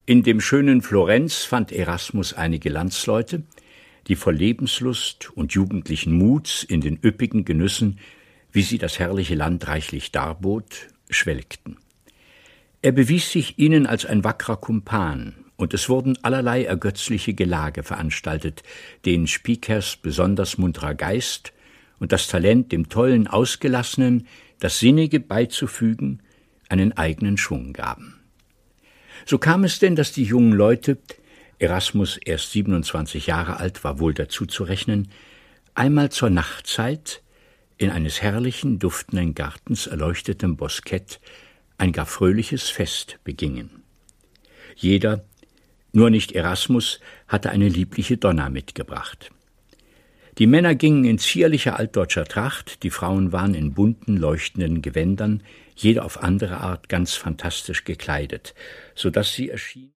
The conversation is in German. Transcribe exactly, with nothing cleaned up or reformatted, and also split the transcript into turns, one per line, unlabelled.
In dem schönen Florenz fand Erasmus einige Landsleute, die voll Lebenslust und jugendlichen Muts in den üppigen Genüssen, wie sie das herrliche Land reichlich darbot, schwelgten. Er bewies sich ihnen als ein wackerer Kumpan, und es wurden allerlei ergötzliche Gelage veranstaltet, denen Spiekers besonders munterer Geist und das Talent, dem tollen Ausgelassenen das Sinnige beizufügen, einen eigenen Schwung gaben. So kam es denn, dass die jungen Leute, Erasmus erst siebenundzwanzig Jahre alt, war wohl dazu zu rechnen, einmal zur Nachtzeit in eines herrlichen, duftenden Gartens erleuchtetem Boskett ein gar fröhliches Fest begingen. Jeder, nur nicht Erasmus, hatte eine liebliche Donna mitgebracht. Die Männer gingen in zierlicher altdeutscher Tracht, die Frauen waren in bunten, leuchtenden Gewändern, jeder auf andere Art ganz fantastisch gekleidet, so dass sie erschienen